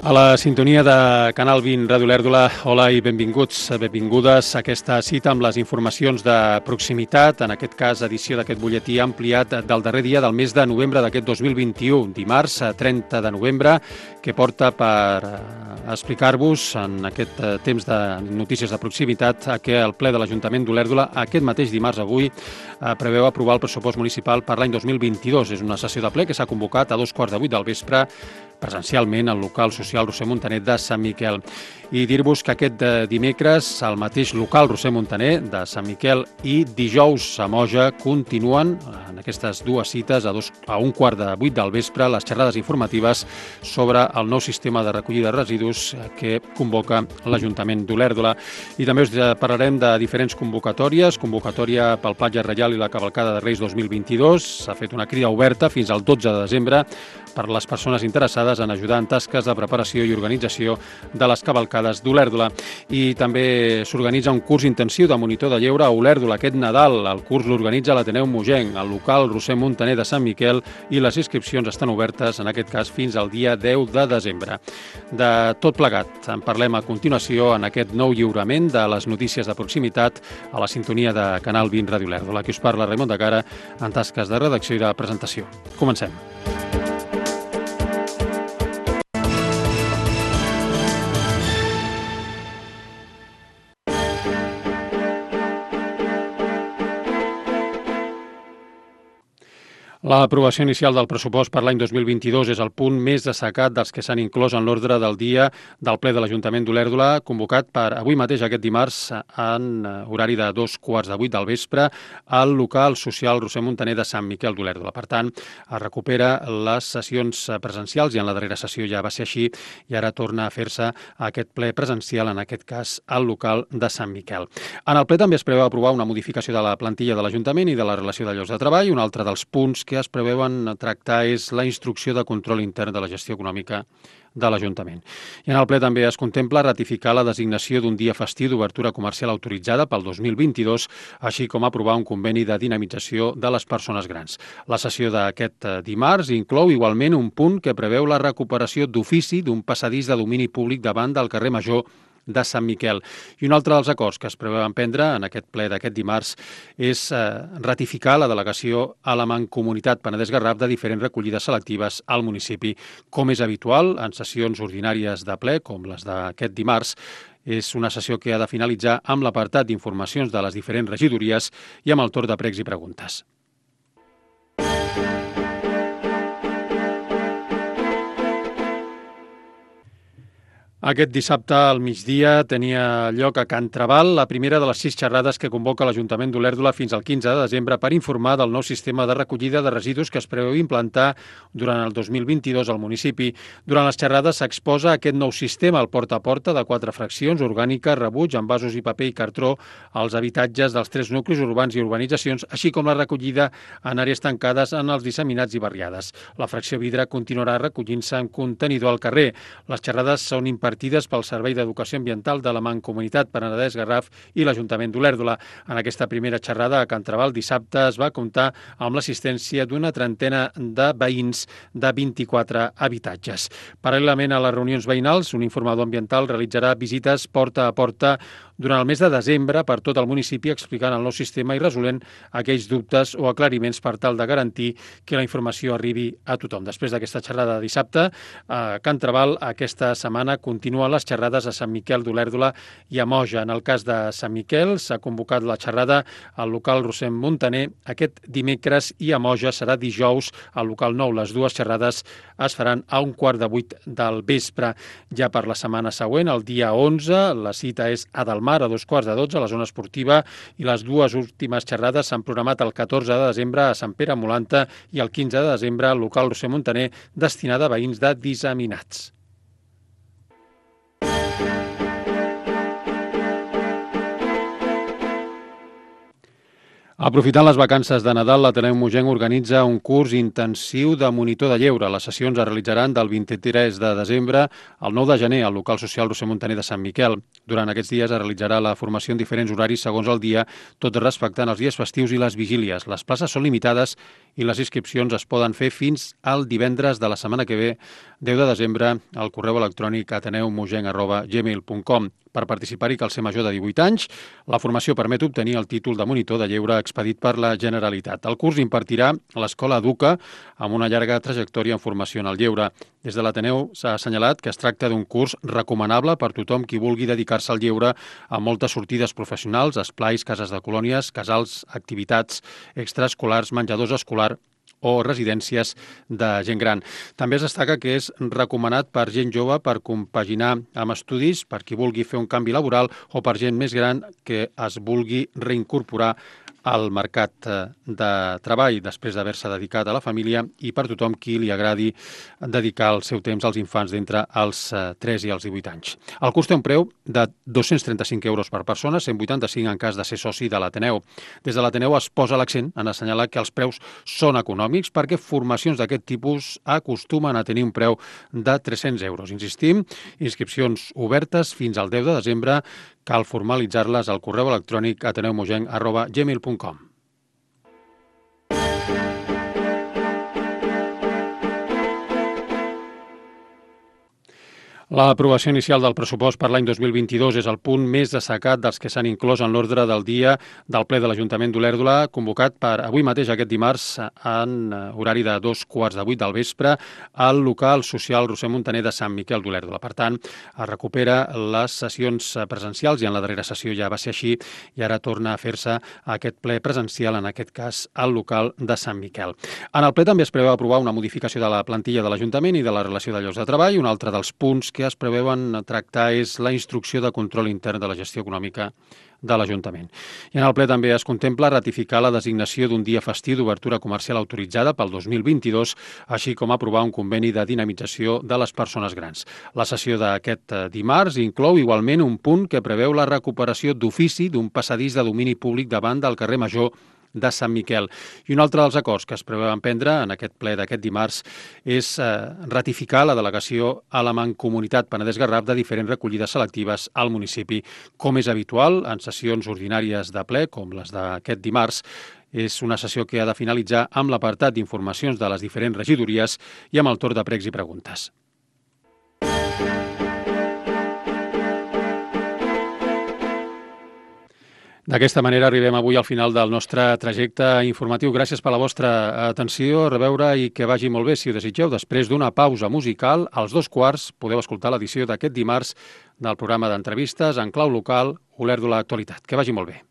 A la sintonia de Canal 20 Ràdio Olèrdola, hola i benvinguts, benvingudes a aquesta cita amb les informacions de proximitat, en aquest cas edició d'aquest butlletí ampliat del darrer dia del mes de novembre d'aquest 2021, dimarts 30 de novembre, que porta per explicar-vos en aquest temps de notícies de proximitat que el ple de l'Ajuntament d'Olèrdola aquest mateix dimarts avui preveu aprovar el pressupost municipal per l'any 2022. És una sessió de ple que s'ha convocat a 2:15 del vespre presencialment al local social Roser Montaner de Sant Miquel. I dir-vos que aquest dimecres al mateix local Roser Montaner de Sant Miquel i dijous a Moja continuen en aquestes dues cites a 7:15 del vespre les xerrades informatives sobre el nou sistema de recollida de residus que convoca l'Ajuntament d'Olèrdola. I també us parlarem de diferents convocatòries, convocatòria pel Platja Reial i la Cavalcada de Reis 2022. S'ha fet una crida oberta fins al 12 de desembre per les persones interessades en ajudar en tasques de preparació i organització de les cavalcades d'Olèrdola. I també s'organitza un curs intensiu de monitor de lleure a Olèrdola aquest Nadal. El curs l'organitza l'Ateneu Mogenc, al local Roser Montaner de Sant Miquel, i les inscripcions estan obertes, en aquest cas, fins al dia 10 de desembre. De tot plegat en parlem a continuació en aquest nou lliurament de les notícies de proximitat a la sintonia de Canal 20 Ràdio Olèrdola. Aquí us parla Raimon de Cara en tasques de redacció i de presentació. Comencem. L'aprovació inicial del pressupost per l'any 2022 és el punt més destacat dels que s'han inclòs en l'ordre del dia del ple de l'Ajuntament d'Olèrdola, convocat per avui mateix, aquest dimarts, en horari de 7:15 del vespre, al local social Roser Montaner de Sant Miquel d'Olèrdola. Per tant, es recupera les sessions presencials, i en la darrera sessió ja va ser així, i ara torna a fer-se aquest ple presencial, en aquest cas al local de Sant Miquel. En el ple també es preveu aprovar una modificació de la plantilla de l'Ajuntament i de la relació de llocs de treball. Un altre dels punts que es preveuen tractar és la instrucció de control intern de la gestió econòmica de l'Ajuntament. I en el ple també es contempla ratificar la designació d'un dia festiu d'obertura comercial autoritzada pel 2022, així com aprovar un conveni de dinamització de les persones grans. La sessió d'aquest dimarts inclou igualment un punt que preveu la recuperació d'ofici d'un passadís de domini públic davant del carrer Major de Sant Miquel. I un altre dels acords que es preveuen prendre en aquest ple d'aquest dimarts és ratificar la delegació a la Mancomunitat Penedès-Garraf de diferents recollides selectives al municipi. Com és habitual en sessions ordinàries de ple, com les d'aquest dimarts, és una sessió que ha de finalitzar amb l'apartat d'informacions de les diferents regidories i amb el torn de pregs i preguntes. Aquest dissabte al migdia tenia lloc a Can Trabal la primera de les 6 xerrades que convoca l'Ajuntament d'Olèrdola fins al 15 de desembre per informar del nou sistema de recollida de residus que es preveu implantar durant el 2022 al municipi. Durant les xerrades s'exposa aquest nou sistema al porta a porta de 4 fraccions, orgànica, rebuig, envasos i paper i cartró, als habitatges dels 3 nuclis urbans i urbanitzacions, així com la recollida en àrees tancades en els disseminats i barriades. La fracció vidre continuarà recollint-se en contenidor al carrer. Les xerrades són impartides pel Servei d'Educació Ambiental de la Mancomunitat Penedès-Garraf i l'Ajuntament d'Olèrdola. En aquesta primera xerrada a Can Trabal dissabte es va comptar amb l'assistència d'una trentena de veïns de 24 habitatges. Paral·lelament a les reunions veïnals, un informador ambiental realitzarà visites porta a porta durant el mes de desembre per tot el municipi explicant el nou sistema i resolent aquells dubtes o aclariments per tal de garantir que la informació arribi a tothom. Després d'aquesta xerrada de dissabte, a Can Trabal aquesta setmana continuen les xerrades a Sant Miquel d'Olèrdola i a Moja. En el cas de Sant Miquel s'ha convocat la xerrada al local Roser Montaner aquest dimecres i a Moja serà dijous al local 9. Les dues xerrades es faran a 7:15 del vespre. Ja per la setmana següent, el dia 11, la cita és a Delmar a 2:15 a la zona esportiva, i les dues últimes xerrades s'han programat el 14 de desembre a Sant Pere Molanta i el 15 de desembre al local Roser Montaner destinada a veïns de disseminats. Aprofitant les vacances de Nadal, l'Ateneu Mogenc organitza un curs intensiu de monitor de lleure. Les sessions es realitzaran del 23 de desembre al 9 de gener al local social Roser Montaner de Sant Miquel. Durant aquests dies es realitzarà la formació en diferents horaris segons el dia, tot respectant els dies festius i les vigílies. Les places són limitades i les inscripcions es poden fer fins al divendres de la setmana que ve, 10 de desembre, al correu electrònic ateneumogenc@gmail.com. Per participar-hi cal ser major de 18 anys. La formació permet obtenir el títol de monitor de lleure expedit per la Generalitat. El curs impartirà a l'Escola Educa amb una llarga trajectòria en formació en el lleure. Des de l'Ateneu s'ha assenyalat que es tracta d'un curs recomanable per tothom qui vulgui dedicar-se al lleure amb moltes sortides professionals, esplais, cases de colònies, casals, activitats extraescolars, menjadors escolar o residències de gent gran. També es destaca que és recomanat per gent jove per compaginar amb estudis, per qui vulgui fer un canvi laboral o per gent més gran que es vulgui reincorporar al mercat de treball després d'haver-se dedicat a la família i per tothom qui li agradi dedicar el seu temps als infants d'entre els 3 i els 18 anys. El curs té un preu de 235 euros per persona, 185 en cas de ser soci de l'Ateneu. Des de l'Ateneu es posa l'accent en assenyalar que els preus són econòmics perquè formacions d'aquest tipus acostumen a tenir un preu de 300 euros. Insistim, inscripcions obertes fins al 10 de desembre. Cal formalitzar-les al correu electrònic ateneumogenc@gmail.com. L'aprovació inicial del pressupost per l'any 2022 és el punt més destacat dels que s'han inclòs en l'ordre del dia del ple de l'Ajuntament d'Olèrdola, convocat per avui mateix, aquest dimarts, en horari de 2:15 del vespre, al local social Roser Montaner de Sant Miquel d'Olèrdola. Per tant, es recupera les sessions presencials i en la darrera sessió ja va ser així i ara torna a fer-se aquest ple presencial, en aquest cas al local de Sant Miquel. En el ple també es preveu aprovar una modificació de la plantilla de l'Ajuntament i de la relació de llocs de treball. Un altre dels punts que es preveuen tractar és la instrucció de control intern de la gestió econòmica de l'Ajuntament. I en el ple també es contempla ratificar la designació d'un dia festiu d'obertura comercial autoritzada pel 2022, així com aprovar un conveni de dinamització de les persones grans. La sessió d'aquest dimarts inclou igualment un punt que preveu la recuperació d'ofici d'un passadís de domini públic davant del carrer Major de Sant Miquel. I un altre dels acords que es preveuen prendre en aquest ple d'aquest dimarts és ratificar la delegació a la Mancomunitat Penedès-Garraf de diferents recollides selectives al municipi. Com és habitual en sessions ordinàries de ple, com les d'aquest dimarts, és una sessió que ha de finalitzar amb l'apartat d'informacions de les diferents regidories i amb el torn de pregs i preguntes. D'aquesta manera arribem avui al final del nostre trajecte informatiu. Gràcies per la vostra atenció, a reveure i que vagi molt bé. Si ho desitgeu, després d'una pausa musical, als 2:15 podeu escoltar l'edició d'aquest dimarts del programa d'entrevistes en clau local Olèrdola Actualitat. Que vagi molt bé.